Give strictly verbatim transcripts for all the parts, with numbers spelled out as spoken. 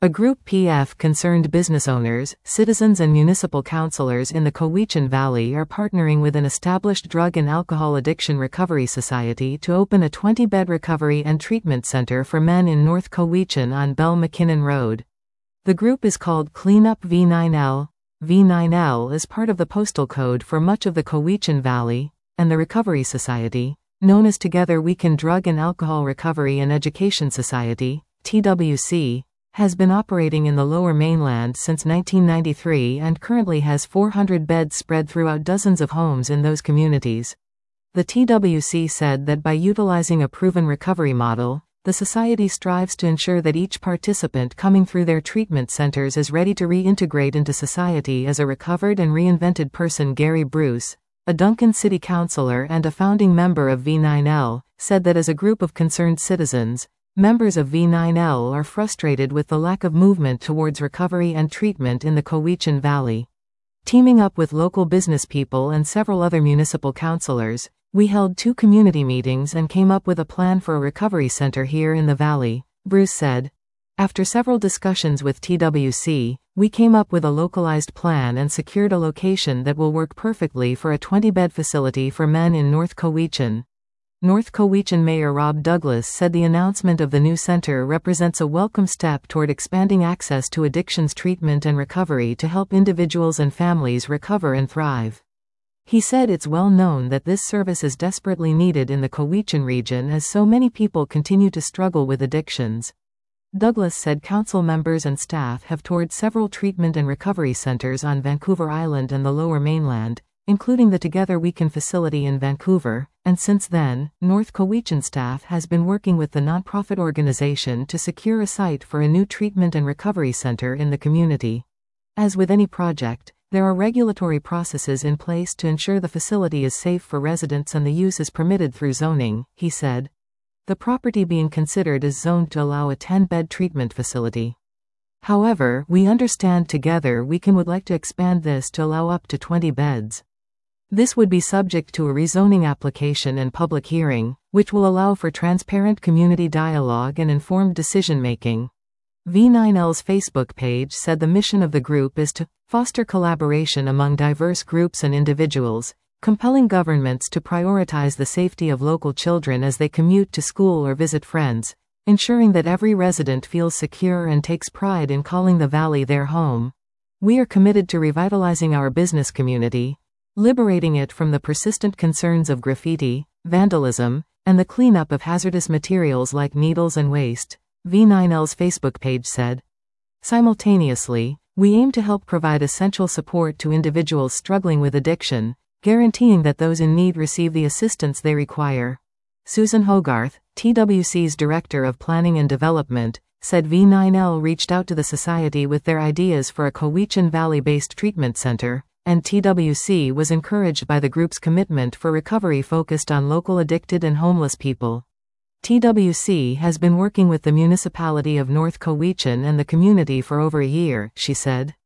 A group P F concerned business owners, citizens and municipal councillors in the Cowichan Valley are partnering with an established drug and alcohol addiction recovery society to open a twenty-bed recovery and treatment center for men in North Cowichan on Bell McKinnon Road. The group is called Cleanup V nine L. V nine L is part of the postal code for much of the Cowichan Valley, and the Recovery Society, known as Together We Can Drug and Alcohol Recovery and Education Society, T W C, has been operating in the Lower Mainland since nineteen ninety-three and currently has four hundred beds spread throughout dozens of homes in those communities. The T W C said that by utilizing a proven recovery model, the society strives to ensure that each participant coming through their treatment centers is ready to reintegrate into society as a recovered and reinvented person. Gary Bruce, a Duncan City Councillor and a founding member of V nine L, said that as a group of concerned citizens, members of V nine L are frustrated with the lack of movement towards recovery and treatment in the Cowichan Valley. Teaming up with local business people and several other municipal councillors, we held two community meetings and came up with a plan for a recovery center here in the valley, Bruce said. After several discussions with T W C, we came up with a localized plan and secured a location that will work perfectly for a twenty-bed facility for men in North Cowichan. North Cowichan Mayor Rob Douglas said the announcement of the new center represents a welcome step toward expanding access to addictions treatment and recovery to help individuals and families recover and thrive. He said it's well known that this service is desperately needed in the Cowichan region as so many people continue to struggle with addictions. Douglas said council members and staff have toured several treatment and recovery centers on Vancouver Island and the Lower Mainland, including the Together We Can facility in Vancouver, and since then, North Cowichan staff has been working with the nonprofit organization to secure a site for a new treatment and recovery center in the community. As with any project, there are regulatory processes in place to ensure the facility is safe for residents and the use is permitted through zoning, he said. The property being considered is zoned to allow a ten-bed treatment facility. However, we understand Together We Can would like to expand this to allow up to twenty beds. This would be subject to a rezoning application and public hearing, which will allow for transparent community dialogue and informed decision-making. V nine L's Facebook page said the mission of the group is to foster collaboration among diverse groups and individuals, compelling governments to prioritize the safety of local children as they commute to school or visit friends, ensuring that every resident feels secure and takes pride in calling the valley their home. We are committed to revitalizing our business community, liberating it from the persistent concerns of graffiti, vandalism, and the cleanup of hazardous materials like needles and waste, V nine L's Facebook page said. Simultaneously, we aim to help provide essential support to individuals struggling with addiction, guaranteeing that those in need receive the assistance they require. Susan Hogarth, T W C's Director of Planning and Development, said V nine L reached out to the society with their ideas for a Cowichan Valley-based treatment center, and T W C was encouraged by the group's commitment for recovery focused on local addicted and homeless people. T W C has been working with the municipality of North Cowichan and the community for over a year, she said.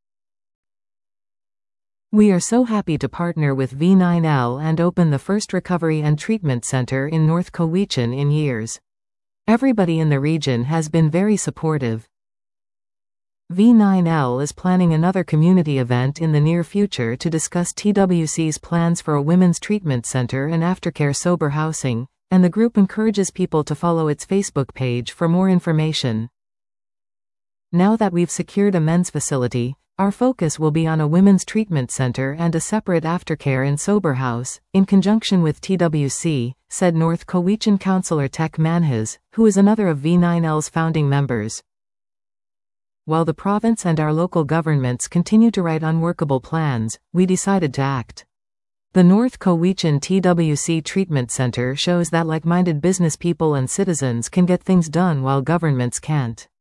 We are so happy to partner with V nine L and open the first recovery and treatment center in North Cowichan in years. Everybody in the region has been very supportive. V nine L is planning another community event in the near future to discuss T W C's plans for a women's treatment center and aftercare sober housing, and the group encourages people to follow its Facebook page for more information. Now that we've secured a men's facility, our focus will be on a women's treatment center and a separate aftercare and sober house, in conjunction with T W C, said North Cowichan Councillor Tech Manhas, who is another of V nine L's founding members. While the province and our local governments continue to write unworkable plans, we decided to act. The North Cowichan T W C Treatment Center shows that like-minded business people and citizens can get things done while governments can't.